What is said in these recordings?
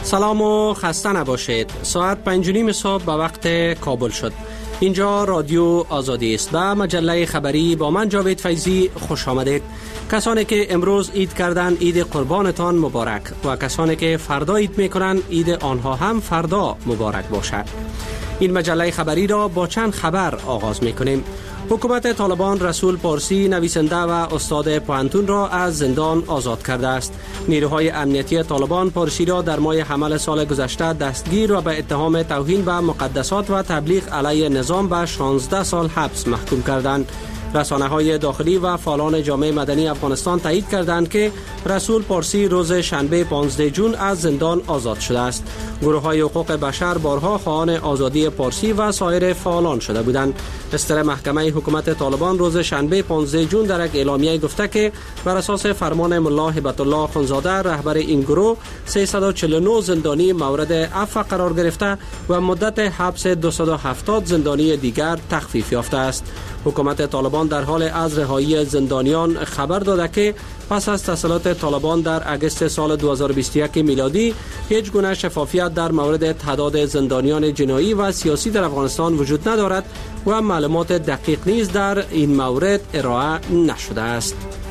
سلام و خسته نباشید. ساعت 5:30 صبح به وقت کابل شد. اینجا رادیو آزادی است و مجله خبری با من جاوید فیضی. خوش آمدید. کسانی که امروز عید کردن عید قربانتان مبارک و کسانی که فردا عید میکنن عید آنها هم فردا مبارک باشد. این مجله خبری را با چند خبر آغاز میکنیم. حکومت طالبان رسول پارسی نویسنده و استاد پوهنتون را از زندان آزاد کرده است. نیروهای امنیتی طالبان پارسی را در ماه حمل سال گذشته دستگیر و به اتهام توهین به مقدسات و تبلیغ علیه نظام به 16 سال حبس محکوم کردند. رسانه‌های داخلی و فعالان جامعه مدنی افغانستان تایید کردند که رسول پارسی روز شنبه 15 جون از زندان آزاد شده است. گروه‌های حقوق بشر بارها خواهان آزادی پارسی و سایر فعالان شده بودند. استر محکمه حکومت طالبان روز شنبه 15 جون در یک اعلامیه گفته که بر اساس فرمان ملا هبت الله خونزاده رهبر این گروه 349 زندانی مورد عفو قرار گرفته و مدت حبس 270 زندانی دیگر تخفیف یافته است. حکومت طالبان در حال از رهایی زندانیان خبر داده که پس از تسلط طالبان در اگست سال 2021 میلادی هیچ گونه شفافیت در مورد تعداد زندانیان جنایی و سیاسی در افغانستان وجود ندارد و معلومات دقیق نیز در این مورد ارائه نشده است.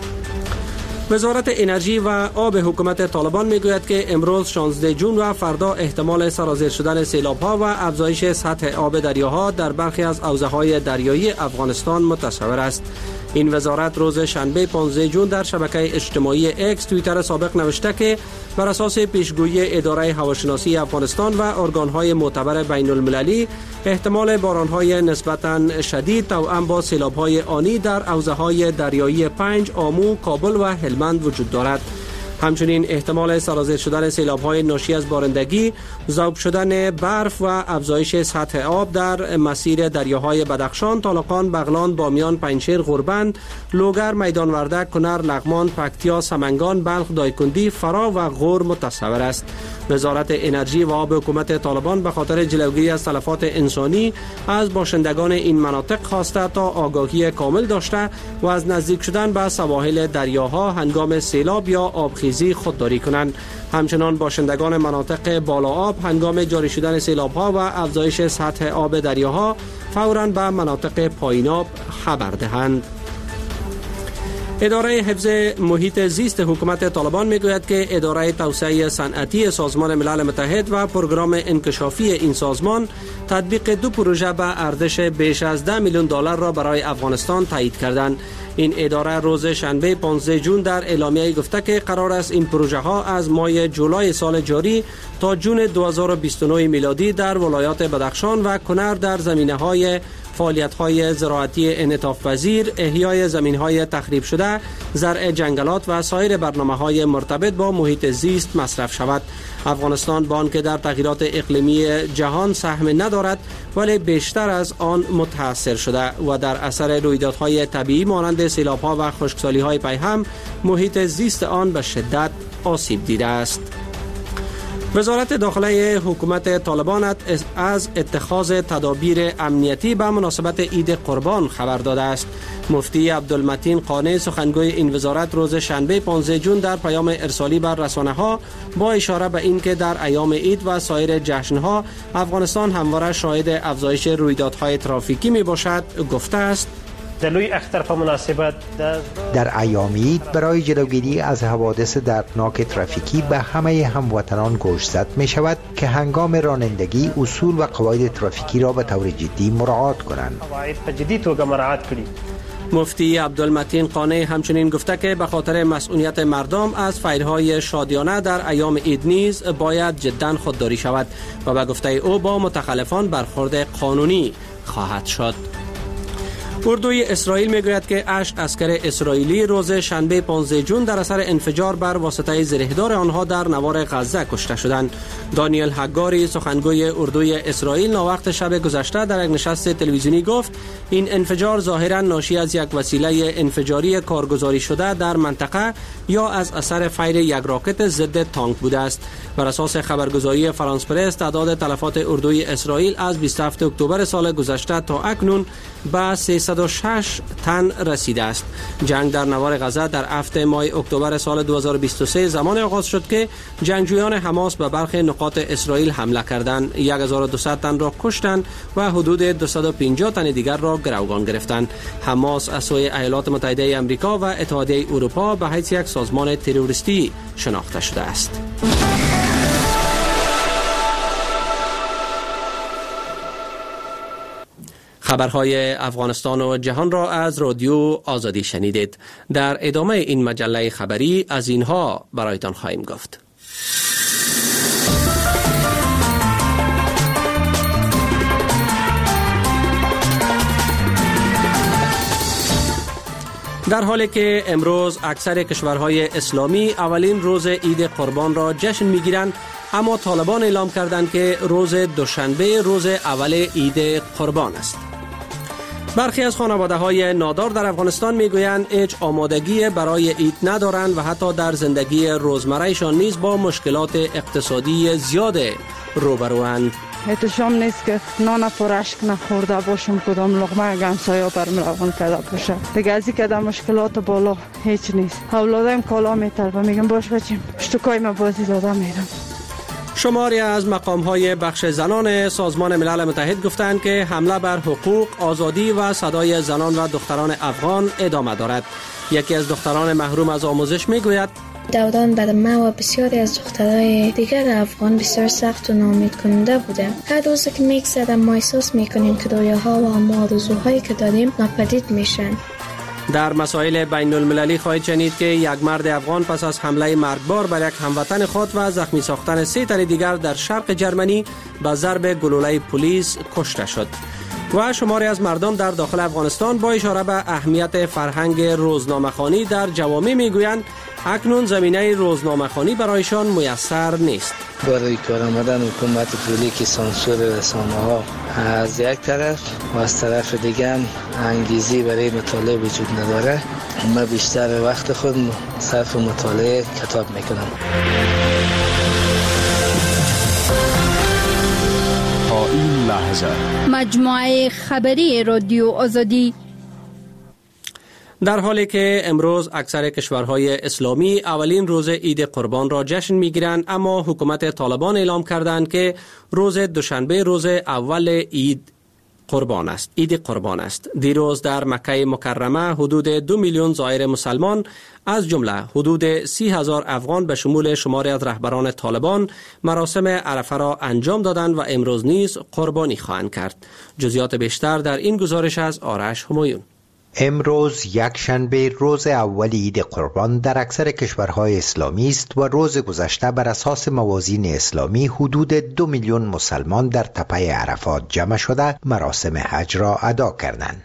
وزارت انرژی و آب حکومت طالبان میگوید که امروز 16 جون و فردا احتمال سرازیر شدن سیلاب‌ها و افزایش سطح آب دریاها در برخی از حوزه‌های دریایی افغانستان متصور است. این وزارت روز شنبه 15 جون در شبکه اجتماعی اکس توییتر سابق نوشته که بر اساس پیشگویی اداره هواشناسی افغانستان و ارگان‌های معتبر بین المللی احتمال باران‌های نسبتاً شدید توأم با سیلاب‌های آنی در حوزه‌های دریایی پنج، آمو، کابل و هلمند وجود دارد. همچنین احتمال سرازیر شدن سیلاب‌های ناشی از بارندگی، ذوب شدن برف و افزایش سطح آب در مسیر دریاهای بدخشان، طالقان، بغلان، بامیان، پنجشیر، غوربند، لوگر، میدان وردک، کنر، لغمان، پکتیا، سمنگان، بلخ، دایکندی، فرا و غور متصور است. وزارت انرژی و آب حکومت طالبان به خاطر جلوگیری از تلفات انسانی از باشندگان این مناطق خواسته تا آگاهی کامل داشته و از نزدیک شدن به سواحل دریاها هنگام سیلاب یا آبخیزی خودداری کنند. همچنان باشندگان مناطق بالا آب هنگام جاری شدن سیلاب‌ها و افزایش سطح آب دریاها فوراً به مناطق پایین آب خبر دهند. اداره حفظ محیط زیست حکومت طالبان میگوید که اداره توسعه صنعتی سازمان ملل متحد و پروگرام انکشافی این سازمان تطبیق 2 پروژه به ارزش بیش از 10 میلیون دلار را برای افغانستان تایید کردند. این اداره روز شنبه 15 جون در اعلامیه گفته که قرار است این پروژه ها از ماه جولای سال جاری تا جون 2029 میلادی در ولایات بدخشان و کنر در زمینه‌های فعالیت‌های زراعتی انعطاف پذیر، احیای زمین‌های تخریب شده، زرع جنگلات و سایر برنامه‌های مرتبط با محیط زیست مصرف شود. افغانستان با آنکه در تغییرات اقلیمی جهان سهم ندارد ولی بیشتر از آن متاثر شده و در اثر رویدادهای طبیعی مانند سیلاب‌ها و خشکسالی‌های پیهم محیط زیست آن به شدت آسیب دیده است. وزارت داخله حکومت طالبان از اتخاذ تدابیر امنیتی به مناسبت عید قربان خبر داده است. مفتی عبدالمتین قانع سخنگوی این وزارت روز شنبه 15 جون در پیام ارسالی بر رسانه‌ها با اشاره به اینکه در ایام عید و سایر جشن‌ها افغانستان همواره شاهد افزایش رویدادهای ترافیکی میباشد گفته است: دلوی اختر په مناسبت در ایام عید برای جلوگیری از حوادث دردناک ترافیکی به همه هموطنان گوشزد می شود که هنگام رانندگی اصول و قواعد ترافیکی را به طور جدی مراعات کنند. مفتی عبدالمتین قانع همچنین گفته که به خاطر مسئولیت مردم از فیرهای شادیانه در ایام عید نیز باید جدا خودداری شود و به گفته او با متخلفان برخورد قانونی خواهد شد. اردوی اسرائیل میگوید که 8 عسکر اسرائیلی روز شنبه 15 جون در اثر انفجار بر واسطه زرهدار آنها در نوار غزه کشته شدند. دانیل هگاری سخنگوی اردوی اسرائیل ناوقت شب گذشته در یک نشست تلویزیونی گفت این انفجار ظاهرا ناشی از یک وسیله انفجاری کارگزاری شده در منطقه یا از اثر فیر یک راکت ضد تانک بوده است. بر اساس خبرگزاری فرانس پرس تعداد تلفات اردوی اسرائیل از 27 اکتبر سال گذشته تا اکنون به 306 تن رسیده است. جنگ در نوار غزه در هفته ماه اکتبر سال 2023 زمان آغاز شد که جنگجویان حماس به برخی نقاط اسرائیل حمله کردند. 1200 تن را کشتند و حدود 250 تن دیگر را گروگان گرفتند. حماس از سوی ایالات متحده آمریکا و اتحادیه اروپا به حیث یک سازمان تروریستی شناخته شده است. خبرهای افغانستان و جهان را از رادیو آزادی شنیدید. در ادامه این مجله خبری از اینها برایتان خواهیم گفت. در حالی که امروز اکثر کشورهای اسلامی اولین روز عید قربان را جشن می‌گیرند، اما طالبان اعلام کردند که روز دوشنبه روز اول عید قربان است. برخی از خانواده‌های نادار در افغانستان میگویند هیچ آمادگی برای عید ندارند و حتی در زندگی روزمره‌شان نیز با مشکلات اقتصادی زیاد روبروند. احتشام نیست که نان پرشک نخورده باشم، کدام لقمه گمسایا برم روان کرده باشه. دیگه از این که در مشکلات بالا هیچ نیست. اولادم کالا میطلبه، میگم باش بچیم اشتکای ما بازی داده میرم. شماری از مقام‌های بخش زنان سازمان ملل متحد گفتند که حمله بر حقوق، آزادی و صدای زنان و دختران افغان ادامه دارد. یکی از دختران محروم از آموزش میگوید دوران بر ما و بسیاری از دخترای دیگر افغان بسیار سخت و ناامید کننده بوده. هر روز که میگذره ما احساس میکنیم که رویاها و آرزوهایی که داریم ناپدید میشن. در مسائل بین المللی خواهید شنید که یک مرد افغان پس از حمله مرگبار بر یک هموطن خود و زخمی ساختن 3 تن دیگر در شرق جرمنی به ضرب گلوله پلیس کشته شد. و شماری از مردم در داخل افغانستان با اشاره به اهمیت فرهنگ روزنامه‌خوانی در جوامع میگویند اکنون زمینه روزنامه‌خوانی برایشان میسر نیست. برای کار آمدن حکومت فعلی که سانسور رسانه‌ها از یک طرف و از طرف دیگر هم انگیزی برای مطالعه وجود نداره، من بیشتر وقت خود صرف مطالعه کتاب میکنم. تا این لحظه مجموعه خبری رادیو آزادی. در حالی که امروز اکثر کشورهای اسلامی اولین روز عید قربان را جشن میگیرند، اما حکومت طالبان اعلام کردند که روز دوشنبه روز اول عید قربان است. دیروز در مکه مکرمه حدود 2 میلیون زائر مسلمان از جمله حدود 30,000 افغان به شمول شماری از رهبران طالبان مراسم عرفه را انجام دادند و امروز نیز قربانی خواهند کرد. جزئیات بیشتر در این گزارش از آرش همایون. امروز یکشنبه روز اول عید قربان در اکثر کشورهای اسلامی است و روز گذشته بر اساس موازین اسلامی حدود 2 میلیون مسلمان در تپه عرفات جمع شده مراسم حج را ادا کردند.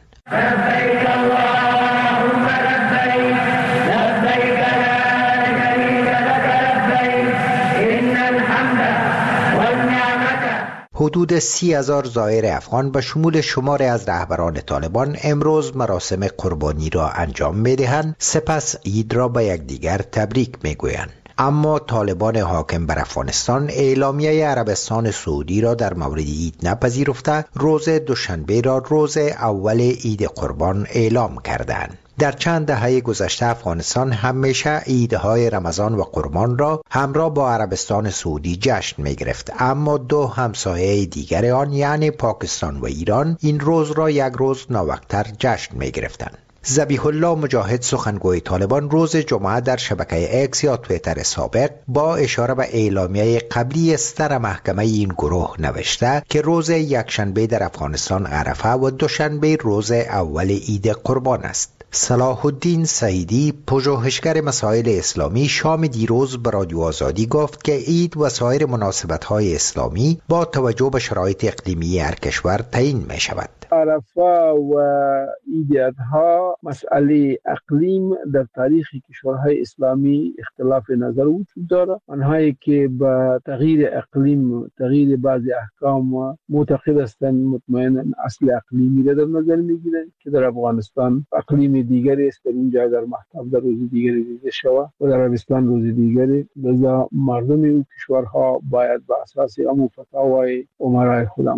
حدود 30,000 زائر افغان به شمول شماری از رهبران طالبان امروز مراسم قربانی را انجام می‌دهند، سپس عید را به یکدیگر تبریک می‌گویند. اما طالبان حاکم بر افغانستان اعلامیه عربستان سعودی را در مورد عید نپذیرفته، روز دوشنبه را روز اول عید قربان اعلام کردند. در چند دهه گذشته افغانستان همیشه عیدهای رمضان و قربان را همراه با عربستان سعودی جشن می گرفت، اما دو همسایه دیگر آن یعنی پاکستان و ایران این روز را یک روز ناوقتتر جشن می گرفتند. ذبیح الله مجاهد سخنگوی طالبان روز جمعه در شبکه اکس یا توییتر سابق با اشاره به اعلامیه قبلی صدر محکمه این گروه نوشته که روز یکشنبه در افغانستان عرفه و دوشنبه روز اول عید قربان است. صلاح الدین سعیدی پژوهشگر مسائل اسلامی شام دیروز به رادیو آزادی گفت که عید و سایر مناسبت‌های اسلامی با توجه به شرایط اقلیمی هر کشور تعیین می شود. عرفه و عید اضحی مسئله اقلیم در تاریخ کشورهای اسلامی اختلاف نظر وجود دارد. آنهایی که به تغییر اقلیم، تغییر بعضی احکام معتقد هستند مطمئنا اصل اقلیمی را در نظر میگیرند که در افغانستان اقلیم دیگری است، در اینجا در مهتاب در روز دیگری دیده شود و در عربستان روز دیگری. لذا مردم این کشورها باید به اساس امو فتاوای امرای خود عمل کنند.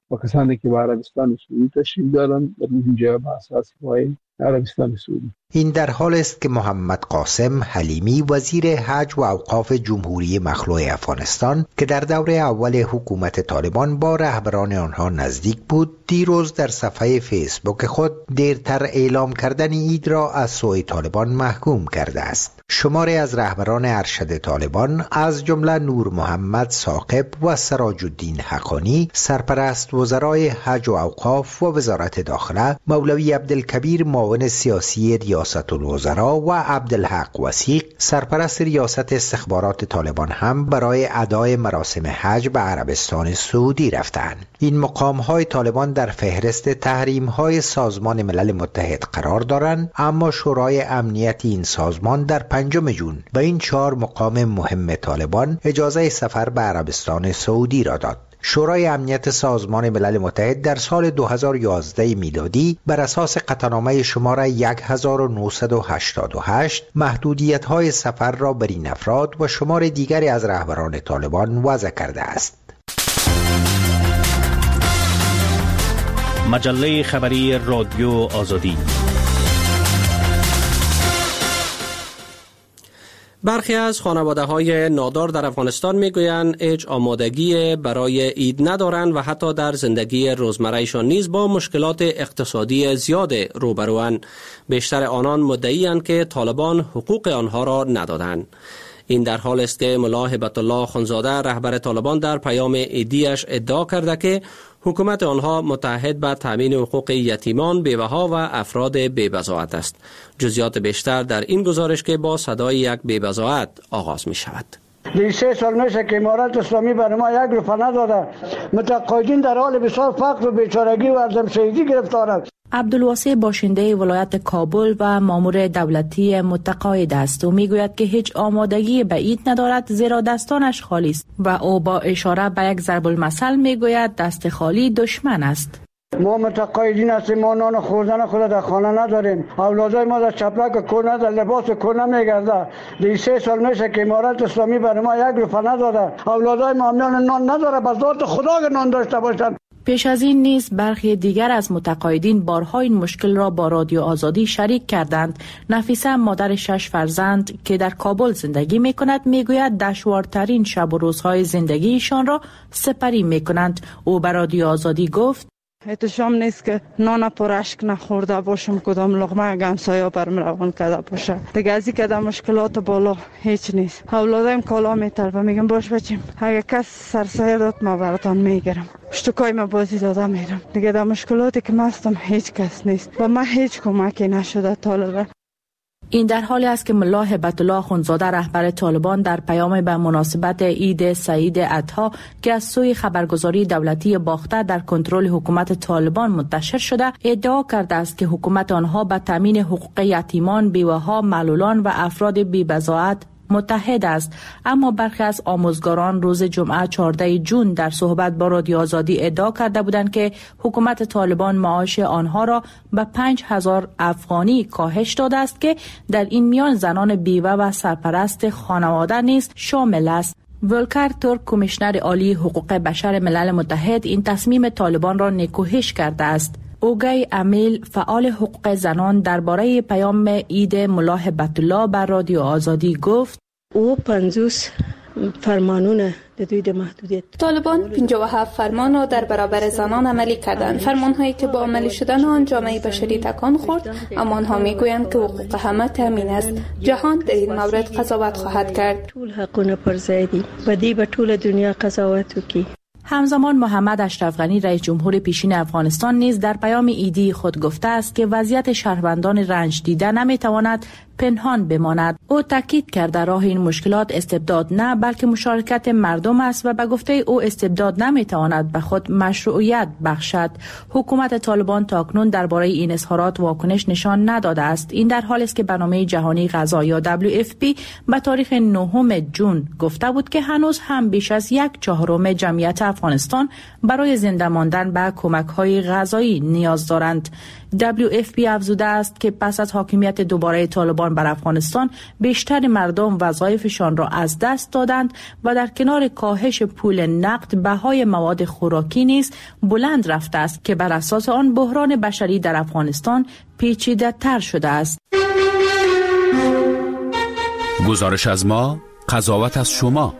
و کسانی که به عربستان سعودی تشریف دارند در اینجا به اساس پای عربستان سعودی. این در حال است که محمد قاسم حلیمی وزیر حج و اوقاف جمهوری مخلوع افغانستان که در دوره اول حکومت طالبان با رهبران آنها نزدیک بود، دیروز در صفحه فیسبوک خود دیرتر اعلام کردن عید را از سوی طالبان محکوم کرده است. شماری از رهبران ارشد طالبان از جمله نور محمد ثاقب و سراج الدین حقانی، سرپرست وزرای حج و اوقاف و وزارت داخله، مولوی عبدالکبیر معاون سیاسی ریاست الوزراء و عبدالحق وثیق، سرپرست ریاست استخبارات طالبان هم برای ادای مراسم حج به عربستان سعودی رفتند. این مقام‌های طالبان در فهرست تحریم‌های سازمان ملل متحد قرار دارند، اما شورای امنیت این سازمان در 5 جون به این 4 مقام مهم طالبان اجازه سفر به عربستان سعودی را داد. شورای امنیت سازمان ملل متحد در سال 2011 میلادی بر اساس قطعنامه شماره 1988 محدودیت‌های سفر را بر این افراد و شمار دیگری از رهبران طالبان وضع کرده است. مجله خبری رادیو آزادی. برخی از خانواده‌های نادار در افغانستان میگویند هیچ آمادگی برای عید ندارند و حتی در زندگی روزمره‌شان نیز با مشکلات اقتصادی زیاد روبروند. بیشتر آنان مدعی‌اند که طالبان حقوق آنها را ندادند. این در حال است که ملا هبت الله خونزاده رهبر طالبان در پیام عیدیش ادعا کرده که حکومت آنها متعهد به تامین حقوق یتیمان، بیوه‌ها و افراد بی‌بضاعت است. جزئیات بیشتر در این گزارش که با صدای یک بی‌بضاعت آغاز می شود. 3 سال میشه که امارت اسلامی بر ما 1 روپیه نداده. متقاعدین در حال بسیار فقر و بیچارگی و عدم‌شناسی گرفتارند. عبدالواسع باشنده ولایت کابل و مامور دولتی متقاعد است و میگوید که هیچ آمادگی به عید ندارد، زیرا دستانش خالی است و او با اشاره به یک ضرب المثل میگوید دست خالی دشمن است. ما متقاعدین هستیم، ما نان خوردن خود در خانه نداریم، اولادای ما در چپلک کور نداره، لباس کور نمیگرده. 3 سال میشه که امارت اسلامی بر ما 1 روپیه نداده. اولادای ما نان نداره، بس ذات خدا که نان داشته باشند. پیش از این نیز برخی دیگر از متقاعدین بارها این مشکل را با رادیو آزادی شریک کردند. نفیسه مادر 6 فرزند که در کابل زندگی می کند میگوید دشوارترین شب و روزهای زندگیشان را سپری می کنند. او به رادیو آزادی گفت احتشام نیست که نان پرشک نخورده باشم، کدام لقمه گمسایا برم روان کرده باشه. دیگه ازی که در مشکلات بالا هیچ نیست. اولادایم کالا میطلبه، میگم باش بچیم، اگه کس سرسایه داد ما براتان میگیرم، اشتکای ما بازی داده میرم. دیگه در مشکلاتی که مستم هیچ کس نیست و من هیچ کمکی نشده طالبه. این در حالی است که ملا هبت الله خونزاده رهبر طالبان در پیام به مناسبت عید سعید اضحی که از سوی خبرگزاری دولتی باخته در کنترل حکومت طالبان منتشر شده ادعا کرده است که حکومت آنها به تامین حقوق یتیمان، بیوه‌ها، معلولان و افراد بی‌بضاعت متحد است. اما برخی از آموزگاران روز جمعه 14 جون در صحبت با رادیو آزادی ادعا کرده بودند که حکومت طالبان معاش آنها را به 5000 افغانی کاهش داده است که در این میان زنان بیوه و سرپرست خانواده نیز شامل است. ولکر ترک، کمیشنر عالی حقوق بشر ملل متحد، این تصمیم طالبان را نکوهش کرده است. اوگای امیل، فعال حقوق زنان، درباره پیام عید ملا هبت الله بر رادیو آزادی گفت او 50 فرمانونه دوی محدودیت طالبان 57 فرمان را در برابر زنان عملی کردند. فرمان‌هایی که با عملی شدن آن جامعه بشری تکان خورد، اما آنها میگویند که حقوق همه تامین است. جهان در این مورد قضاوت خواهد کرد. ټول حقونه پر ځای دي، بدی به ټول دنیا قضاوت وکړي. همزمان محمد اشرف غنی رئیس جمهور پیشین افغانستان نیز در پیام عیدی خود گفته است که وضعیت شهروندان رنج دیده نمیتواند پنهان بماند. او تاکید کرده راه این مشکلات استبداد نه بلکه مشارکت مردم است و به گفته او استبداد نمیتواند به خود مشروعیت بخشد. حکومت طالبان تاکنون درباره این اظهارات واکنش نشان نداده است. این در حالی است که برنامه جهانی غذا یا WFP به تاریخ 9 جون گفته بود که هنوز هم بیش از 1/4 جمعیت افغانستان برای زنده ماندن به کمک‌های غذایی نیاز دارند. WFP افزوده است که پس از حاکمیت دوباره طالبان بر افغانستان بیشتر مردم وظایفشان را از دست دادند و در کنار کاهش پول نقد بهای مواد خوراکی نیز بلند رفته است که بر اساس آن بحران بشری در افغانستان پیچیده تر شده است. گزارش از ما، قضاوت از شما.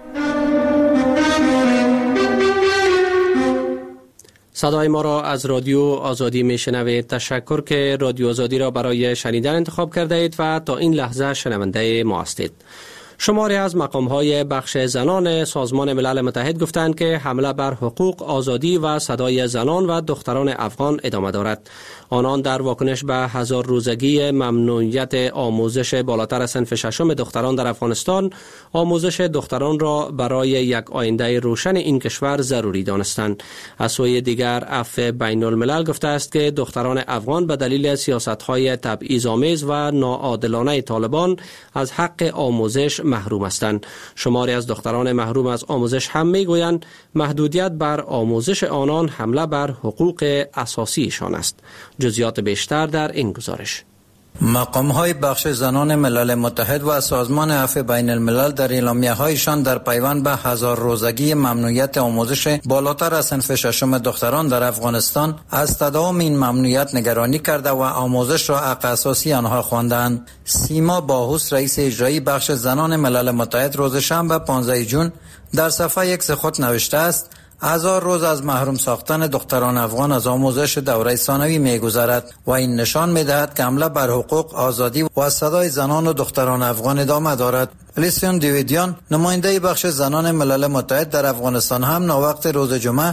صدای ما را از رادیو آزادی میشنوید. تشکر که رادیو آزادی را برای شنیدن انتخاب کرده اید و تا این لحظه شنونده ما هستید. شماری از مقام‌های بخش زنان سازمان ملل متحد گفتند که حمله بر حقوق، آزادی و صدای زنان و دختران افغان ادامه دارد. آنان در واکنش به 1000 روزگی ممنوعیت آموزش بالاتر از صنف ششم دختران در افغانستان، آموزش دختران را برای یک آینده روشن این کشور ضروری دانستند. از سوی دیگر عفو بین الملل گفته است که دختران افغان به دلیل سیاست‌های تبعیض‌آمیز و ناعادلانه طالبان از حق آموزش محروم هستند. شماری از دختران محروم از آموزش هم میگویند محدودیت بر آموزش آنان حمله بر حقوق اساسیشان است. جزئیات بیشتر در این گزارش. مقام‌های بخش زنان ملل متحد و سازمان عفو بین الملل در اعلامیه‌هایشان در پیوند به 1000 روزگی ممنوعیت آموزش بالاتر از صنف ششم دختران در افغانستان از تداوم این ممنوعیت نگرانی کرده و آموزش را حق اساسی آنها خواندند. سیما باهوس، رئیس اجرایی بخش زنان ملل متحد، روز شنبه 15 جون در صفحه X خود نوشته است: 1000 روز از محروم ساختن دختران افغان از آموزش دوره ثانوی می‌گذرد و این نشان می‌دهد که حمله بر حقوق، آزادی و صدای زنان و دختران افغان ادامه دارد. الیسیون دیویدیان، نماینده بخش زنان ملل متحد در افغانستان، هم ناوقت روز جمعه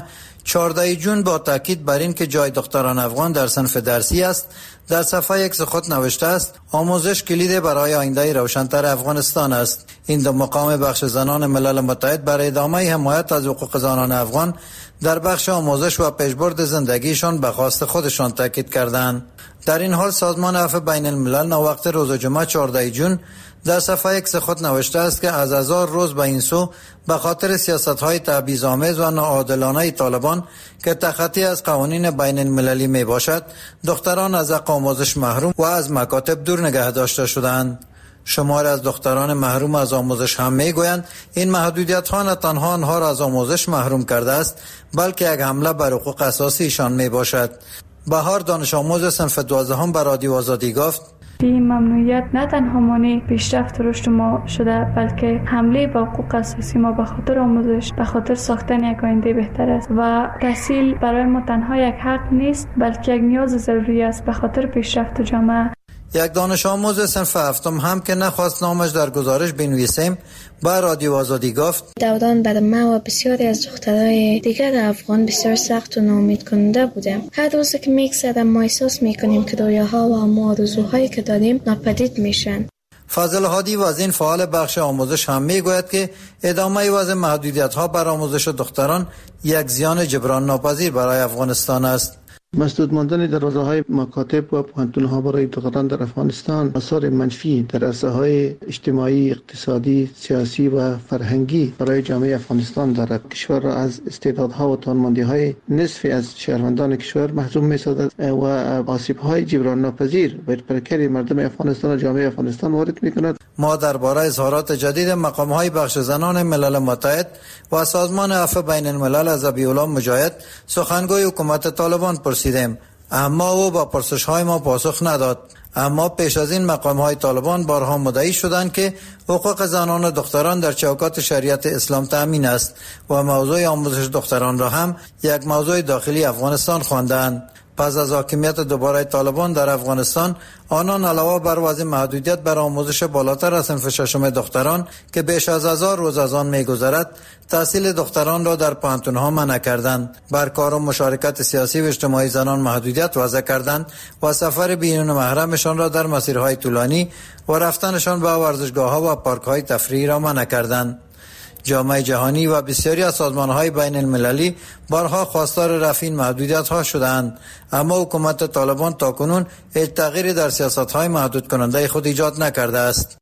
14 جون با تاکید بر این که جای دختران افغان در صنف درسی است، در صفحه X خود نوشته است: آموزش کلید برای آینده روشن‌تر افغانستان است. این دو مقام بخش زنان ملل متحد برای ادامه حمایت از حقوق زنان افغان در بخش آموزش و پیشبرد زندگیشان به خواست خودشان تاکید کردند. در این حال سازمان عفو بین الملل ناوقت روز جمعه 14 جون در صفحه X خود نوشته است که از 1000 روز به این سو به خاطر سیاست‌های تبعیض‌آمیز و ناعادلانه طالبان که تخطی از قوانین بین المللی می باشد، دختران از حق آموزش محروم و از مکاتب دور نگه داشته شدند. شمار از دختران محروم از آموزش هم میگویند این محدودیت ها نه تنها آنها را از آموزش محروم کرده است، بلکه یک حمله بر حقوق اساسیشان می باشد. بهار، دانش آموز صنف 12 به رادیو آزادی گفت: این ممنوعیت نه تنها مانع پیشرفت رشد ما شده، بلکه حمله به حقوق اساسی ما به خاطر آموزش، به خاطر ساختن یک آینده بهتر است و تحصیل برای ما تنها یک حق نیست، بلکه یک نیاز ضروری است به خاطر پیشرفت جامعه. یک دانش آموز صنف 7 هم که نخواست نامش در گزارش بنویسیم با رادیو آزادی گفت: دوران بر ما و بسیاری از دخترای دیگر افغان بسیار سخت و ناامید کننده بوده. هر روز که میگذره ما احساس میکنیم که رویاها و آرزوهایی که داریم ناپدید میشن. فضل هادی، وزیر فعال بخش آموزش، هم میگوید که ادامه وضع محدودیت‌ها بر آموزش دختران یک زیان جبران ناپذیر برای افغانستان است. مسدود ماندن دروازه‌های مکاتب و پوهنتون‌ها برای دختران در افغانستان آثار منفی در عرصه‌های اجتماعی، اقتصادی، سیاسی و فرهنگی برای جامعه افغانستان دارد. کشور را از استعدادها و توانمندی‌های نصف از شهروندان کشور محروم می‌سازد و آسیب‌های جبران ناپذیر بر پیکر مردم افغانستان و جامعه افغانستان وارد می‌کند. ما درباره اظهارات جدید مقام‌های بخش زنان ملل متحد و سازمان عفو بین الملل از ابی‌الله مجاهد، سخنگوی حکومت طالبان، پرسیدیم، اما او با پرسش‌های ما پاسخ نداد. اما پیش از این مقام‌های طالبان بارها مدعی شدند که حقوق زنان و دختران در چوکات شریعت اسلام تأمین است و موضوع آموزش دختران را هم یک موضوع داخلی افغانستان خواندند. پس از حاکمیت دوباره طالبان در افغانستان، آنان علاوه بر وضع محدودیت بر آموزش بالاتر از صنف ششم دختران که بیش از 1000 روز از آن می‌گذرد، تحصیل دختران را در پوهنتون‌ها منع کردند، بر کار و مشارکت سیاسی و اجتماعی زنان محدودیت وضع کردند و سفر بیرون محرمشان را در مسیرهای طولانی و رفتنشان به ورزشگاه‌ها و پارک‌های تفریحی را منع کردند. جامعه جهانی و بسیاری از سازمان‌های بین المللی بارها خواستار رفع این محدودیت‌ها شدند، اما حکومت طالبان تاکنون هیچ تغییری در سیاست‌های محدود کننده خود ایجاد نکرده است.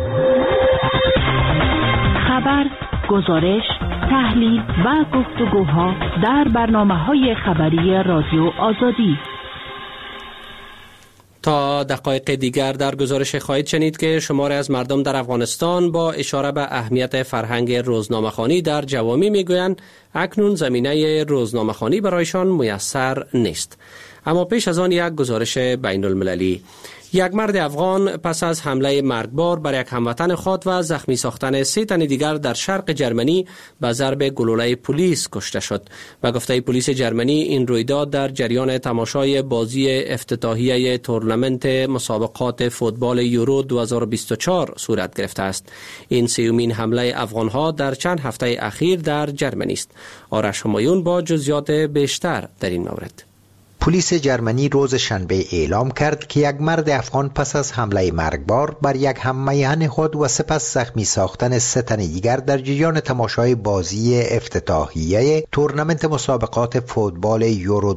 خبر، گزارش، تحلیل و گفتگوها در برنامه‌های خبری رادیو آزادی. تا دقایق دیگر در گزارش خواهید شنید که شماری از مردم در افغانستان با اشاره به اهمیت فرهنگ روزنامه‌خوانی در جوامع میگویند اکنون زمینه روزنامه‌خوانی برایشان میسر نیست. اما پیش از آن یک گزارش بین المللی. یک مرد افغان پس از حمله مرگبار بر یک هموطن خود و زخمی ساختن 3 تن دیگر در شرق جرمنی به ضرب گلوله پلیس کشته شد. به گفته پلیس جرمنی این رویداد در جریان تماشای بازی افتتاحیه تورنمنت مسابقات فوتبال یورو 2024 صورت گرفته است. این سومین حمله افغانها در چند هفته اخیر در جرمنی است. آرش همایون با جزئیات بیشتر در این مورد. پلیس جرمنی روز شنبه اعلام کرد که یک مرد افغان پس از حمله مرگبار بر یک هممیهن خود و سپس زخمی ساختن 3 تن دیگر در جریان تماشای بازی افتتاحیه تورنمنت مسابقات فوتبال یورو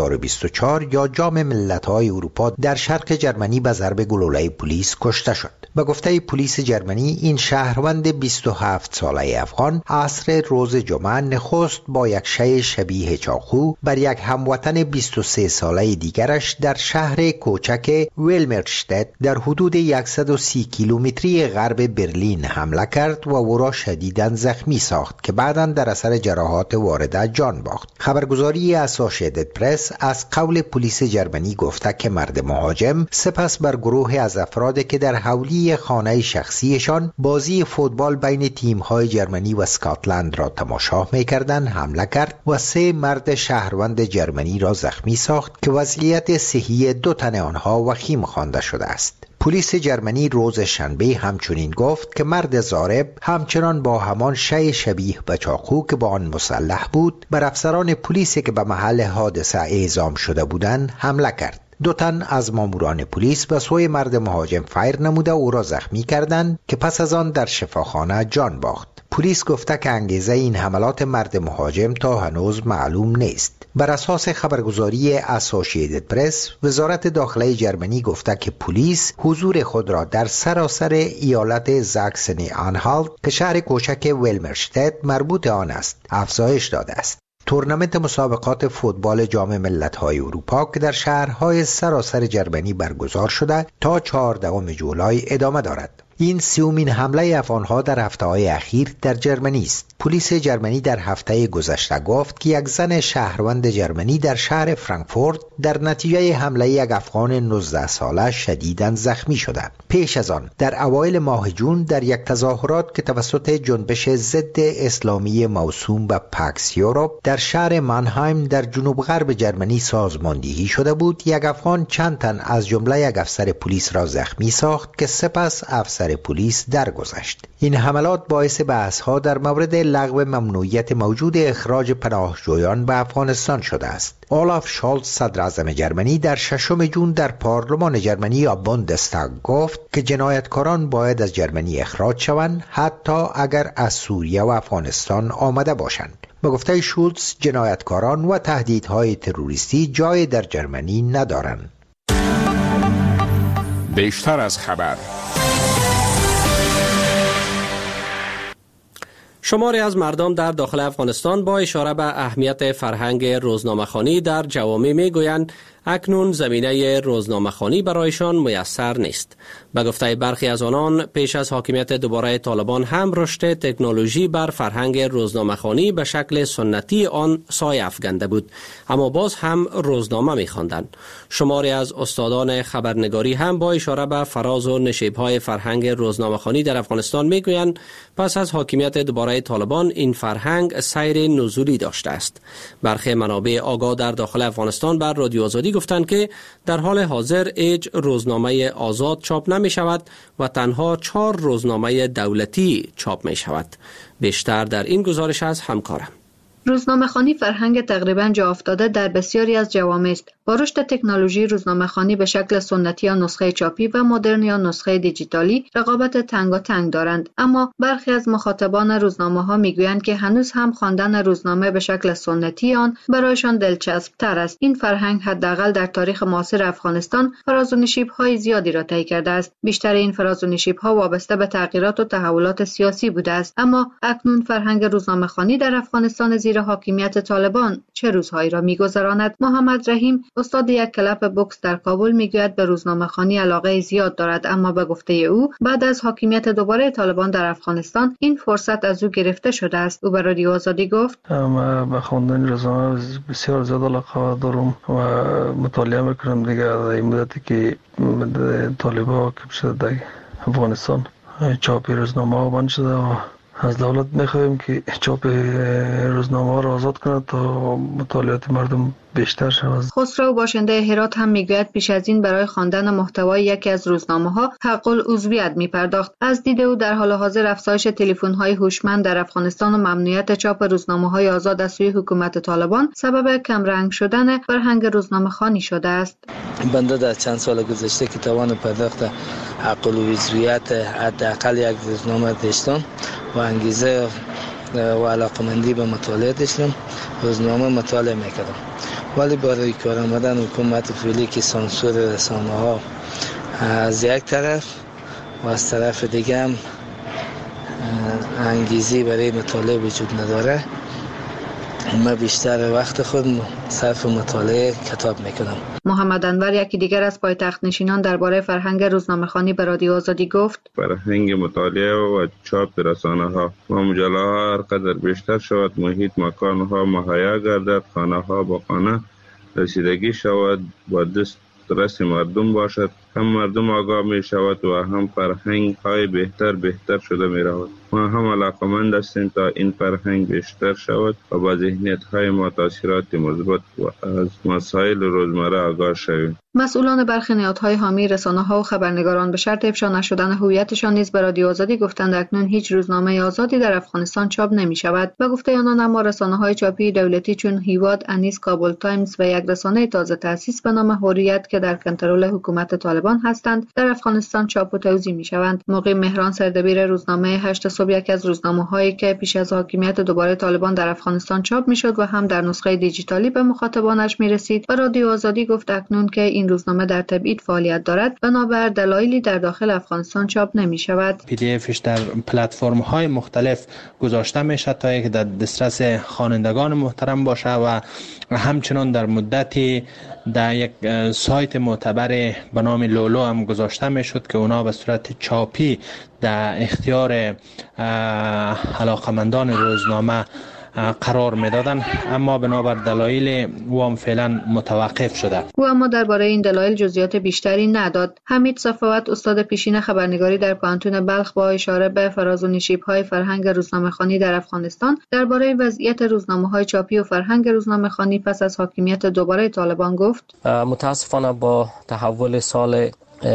2024 یا جام ملت‌های اروپا در شرق جرمنی به ضرب گلوله پلیس کشته شد. به گفته پلیس جرمنی این شهروند 27 ساله افغان عصر روز جمعه نخست با یک شی شبیه چاقو بر یک هموطن 23 ساله دیگرش در شهر کوچک ویلمرشتت در حدود 130 کیلومتری غرب برلین حمله کرد و او را شدیداً زخمی ساخت که بعداً در اثر جراحات وارده جان باخت. خبرگزاری اسوسییتد پرس از قول پلیس جرمنی گفته که مرد مهاجم سپس بر گروه از افرادی که در حولی خانه شخصیشان بازی فوتبال بین تیم‌های جرمنی و اسکاتلند را تماشا می‌کردند حمله کرد و 3 مرد شهروند جرمنی را زخمی ساخت که وضعیت صحی 2 تن آنها وخیم خوانده شده است. پلیس جرمنی روز شنبه همچنین گفت که مرد ضارب همچنان با همان شی شبیه به چاقو که با آن مسلح بود بر افسران پلیسی که به محل حادثه اعزام شده بودند حمله کرد. 2 تن از ماموران پلیس به سوی مرد مهاجم فایر نموده او را زخمی کردند که پس از آن در شفاخانه جان باخت. پلیس گفته که انگیزه این حملات مرد مهاجم تا هنوز معلوم نیست. بر اساس خبرگزاری اسوسییتد پرس، وزارت داخلی جرمنی گفته که پلیس حضور خود را در سراسر ایالت زاکسنی آنهالت که شهر کوچک ویلمرشتت مربوط آن است افزایش داده است. تورنمنت مسابقات فوتبال جام ملت‌های اروپا که در شهرهای سراسر جرمنی برگزار شده تا 14 جولای ادامه دارد. این 30مین حمله افغان‌ها در هفته‌های اخیر در جرمنی است. پلیس جرمنی در هفته گذشته گفت که یک زن شهروند جرمنی در شهر فرانکفورت در نتیجه حمله یک افغان 19 ساله شدیداً زخمی شده. پیش از آن در اوایل ماه جون در یک تظاهرات که توسط جنبش ضد اسلامی موسوم به پاکس یوروپ در شهر مانهایم در جنوب غرب جرمنی سازماندهی شده بود، یک افغان چند تن از جمله یک افسر پلیس را زخمی ساخت که سپس افسر پلیس درگذشت. این حملات باعث بحث‌ها در مورد لغو ممنوعیت موجود اخراج پناهجویان به افغانستان شده است. اولاف شالتز صدر اعظم جرمنی در 6 جون در پارلمان جرمنی یا بوندستاگ گفت که جنایتکاران باید از جرمنی اخراج شوند حتی اگر از سوریه و افغانستان آمده باشند. به گفته شولتز جنایتکاران و تهدیدهای تروریستی جای در جرمنی ندارند. بیشتر از خبر. شماری از مردم در داخل افغانستان با اشاره به اهمیت فرهنگ روزنامه‌خوانی در جوامع میگویند اکنون زمینه روزنامه‌خوانی برایشان میسر نیست. به گفته برخی از آنان پیش از حاکمیت دوباره طالبان هم رشد تکنولوژی بر فرهنگ روزنامه‌خوانی به شکل سنتی آن سایه افکنده بود، اما باز هم روزنامه می‌خواندند. شماری از استادان خبرنگاری هم با اشاره به فراز و نشیب‌های فرهنگ روزنامه‌خوانی در افغانستان میگویند پس از حاکمیت دوباره طالبان این فرهنگ سیر نزولی داشته است. برخی منابع آگاه در داخل افغانستان بر رادیو آزادی گفتند که در حال حاضر هیچ روزنامه آزاد چاپ نمی شود و تنها 4 روزنامه دولتی چاپ می شود. بیشتر در این گزارش از همکارم. روزنامه‌خوانی فرهنگ تقریباً جا افتاده در بسیاری از جوامع است. با رشد تکنولوژی روزنامه‌خوانی به شکل سنتی یا نسخه چاپی و مدرن یا نسخه دیجیتالی رقابت تنگاتنگ دارند، اما برخی از مخاطبان روزنامه‌ها میگویند که هنوز هم خواندن روزنامه به شکل سنتی آن برایشان دلچسب تر است. این فرهنگ حداقل در تاریخ معاصر افغانستان فراز و نشیب‌های زیادی را طی کرده است. بیشتر این فراز و نشیب‌ها وابسته به تغییرات و تحولات سیاسی بوده است، اما اکنون فرهنگ روزنامه‌خوانی در افغانستان زیر حاکمیت طالبان چه روزهایی را می‌گذراند؟ محمد رحیم استاد یک کلب بوکس در کابل میگوید به روزنامه‌خوانی علاقه زیاد دارد، اما به گفته او بعد از حاکمیت دوباره طالبان در افغانستان این فرصت از او گرفته شده است. او به رادیو آزادی گفت: من به خواندن روزنامه بسیار زیاد علاقه دارم و مطالعه میکنم دیگه. در این مدتی که طالبان که شده در افغانستان چاپ روزنامه ها بند شده و از دولت میخواهیم که چاپ روزنامه ها را آزاد کند تا مطالعات مردم بیشتر شود. خسرو باشنده هرات هم میگوید پیش از این برای خواندن محتوای یکی از روزنامه ها حق العضویت میپرداخت. از دید او در حال حاضر افزایش تلفن های هوشمند در افغانستان و ممنوعیت چاپ روزنامه های آزاد از سوی حکومت طالبان سبب کمرنگ شدن فرهنگ روزنامه خوانی شده است. بنده در چند سال گذشته که توان پرداخت حق العضویت حداقل یک روزنامه داشتم و انگیزه و علاقمندی به مطالعه داشتم، روزنامه مطالعه میکردم. ولی برای کار آمدن حکومت فعلی که سانسور رسانه ها از یک طرف و از طرف دیگه هم انگیزی برای مطالعه وجود نداره، من بیشتر وقت خود صرف مطالعه کتاب میکنم. محمد انور یکی دیگر از پایتخت نشینان درباره فرهنگ روزنامه‌خوانی به رادیو آزادی گفت: فرهنگ مطالعه و چاپ رسانه ها و مجله ها هر قدر بیشتر شود، محیط مکان ها مهیا گردد، خانه ها با خانه رسیدگی شود، با دسترس مردم باشد، هم مردم آگاه می شود و هم فرهنگ های بهتر شده می رود. ما هم علاقمند هستیم تا این فرهنگ بیشتر شود و با ذهنیت های ما تاثیرات مثبت و از مسائل روزمره آگاه شویم. مسئولان برخی نهادهای حامی رسانه‌ها و خبرنگاران به شرط افشا نشدن هویتشان نیز به رادیو آزادی گفتند اکنون هیچ روزنامه آزادی در افغانستان چاپ نمی‌شود. به گفته آنان اما رسانه‌های چاپی دولتی چون هیواد، انیس، کابل تایمز و یک رسانه تازه تأسیس به نام حریت که در کنترل حکومت طالبان هستند در افغانستان چاپ و توزیع می‌شوند. مقیم مهران سردبیر روزنامه 8 صبح یکی از روزنامه‌هایی که پیش از حاکمیت دوباره طالبان در افغانستان چاپ می‌شد و هم در نسخه دیجیتالی به مخاطبانش می‌رسید، به رادیو آزادی گفت اکنون که این روزنامه در تبعید فعالیت دارد بنابر دلایلی در داخل افغانستان چاپ نمی شود. PDF در پلتفرم های مختلف گذاشته میشه تا اینکه در دسترس خوانندگان محترم باشه و همچنان در مدتی در یک سایت معتبر به نام لولو هم گذاشته میشد که اونا به صورت چاپی در اختیار علاقمندان روزنامه قرار میدادن، اما بنابر دلایل وام فعلا متوقف شده. او اما درباره این دلایل جزئیات بیشتری نداد. حمید صفوت استاد پیشین خبرنگاری در پانتون بلخ با اشاره به فراز و نشیب‌های فرهنگ روزنامه‌خوانی در افغانستان درباره وضعیت روزنامه‌های چاپی و فرهنگ روزنامه‌خوانی پس از حاکمیت دوباره طالبان گفت: متاسفانه با تحول سال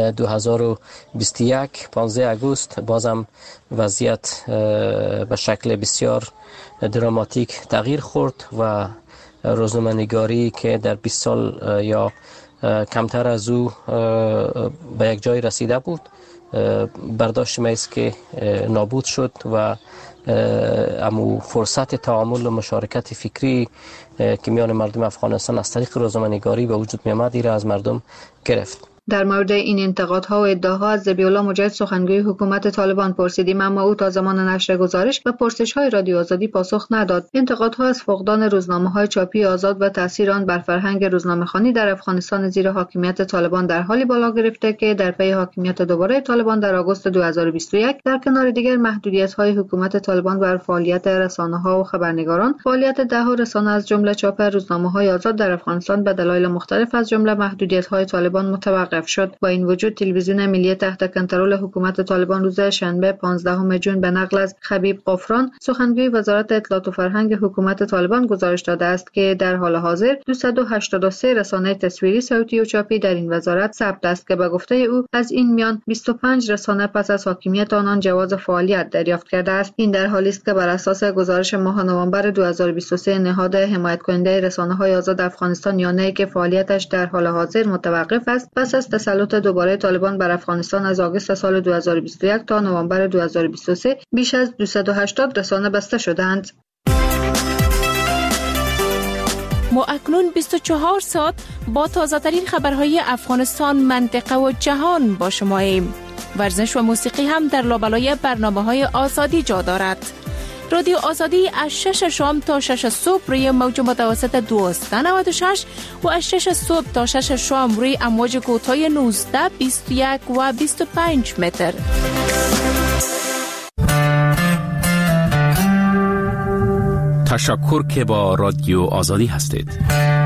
2021 15 آگوست بازم وضعیت به شکل بسیار دراماتیک تغییر خورد و روزنامه‌نگاری که در 20 سال یا کمتر از او به یک جای رسیده بود برداشت میست که نابود شد و امو فرصت تعامل و مشارکت فکری که میان مردم افغانستان از طریق روزنامه‌نگاری به وجود می آمد را از مردم گرفت. در مورد این انتقادها و ادعاها از ذبیح‌الله مجاهد سخنگوی حکومت طالبان پرسیدیم، اما او تا زمان نشر گزارش و پرسش‌های رادیو آزادی پاسخ نداد. انتقادها از فقدان روزنامه‌های چاپی آزاد و تأثیر آن بر فرهنگ روزنامه‌خوانی در افغانستان زیر حاکمیت طالبان در حالی بالا گرفته که در پی حاکمیت دوباره طالبان در آگوست 2021 در کنار دیگر محدودیت‌های حکومت طالبان بر فعالیت رسانه‌ها و خبرنگاران، فعالیت ده‌ها رسانه از جمله چاپ روزنامه‌های آزاد در افغانستان به دلایل مختلف از جمله محدودیت‌های طالبان متوقف شد. با این وجود تلویزیون ملی تحت کنترل حکومت طالبان روز شنبه 15 جون به نقل از خبیب قفران سخنگوی وزارت اطلاعات و فرهنگ حکومت طالبان گزارش داده است که در حال حاضر 283 رسانه تصویری، صوتی و چاپی در این وزارت ثبت است که به گفته او از این میان 25 رسانه پس از حاکمیت آنان جواز فعالیت دریافت کرده است. این در حالی است که بر اساس گزارش ماه نوامبر 2023 نهاد حمایت کننده رسانه‌های آزاد افغانستان یانه که فعالیتش در حال حاضر متوقف است، پس از تسلط دوباره طالبان بر افغانستان از آگوست سال 2021 تا نوامبر 2023 بیش از 280 رسانه بسته شدند. ما اکنون 24 ساعت با تازه ترین خبرهای افغانستان، منطقه و جهان با شماییم. ورزش و موسیقی هم در لابلای برنامه‌های آزادی جا دارد. رادیو آزادی از 6 شام تا 6 صبح روی موج متوسط 1296 و از 6 صبح تا 6 شام روی امواج کوتاه 19، 21 و 25 متر. تشکر که با رادیو آزادی هستید.